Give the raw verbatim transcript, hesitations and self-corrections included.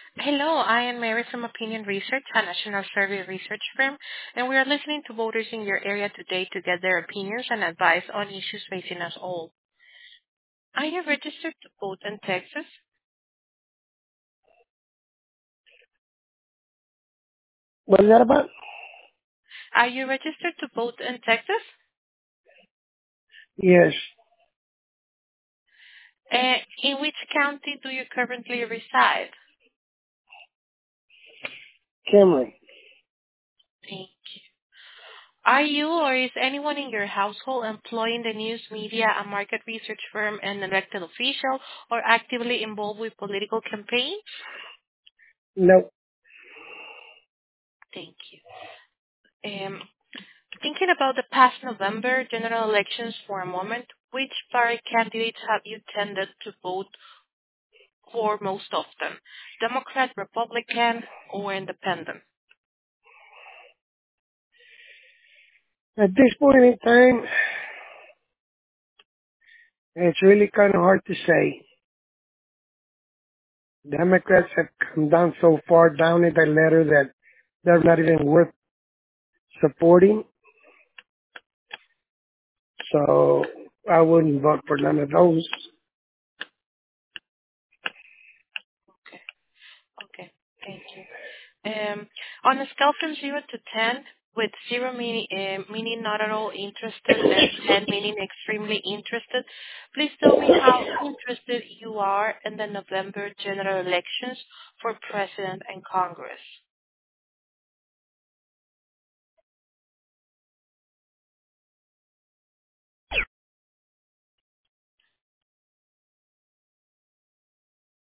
Hello, I am Mary from Opinion Research, a national survey research firm, and we are listening to voters in your area today to get their opinions and advice on issues facing us all. Are you registered to vote in Texas? What is that about? Are you registered to vote in Texas? Yes, Uh, in which county do you currently reside? Camry. Thank you. Are you or is anyone in your household employing the news media, a market research firm, an elected official, or actively involved with political campaigns? No, Thank you. Um, Thinking about the past November general elections for a moment, which party candidates have you tended to vote for most often? Democrat, Republican, or Independent? at this point in time, it's really kind of hard to say. Democrats have come down so far down in that letter that they're not even worth supporting. So I wouldn't vote for none of those. Okay, thank you. Um, on a scale from zero to ten, with zero meaning, uh, meaning not at all interested and ten meaning extremely interested, please tell me how interested you are in the November general elections for President and Congress.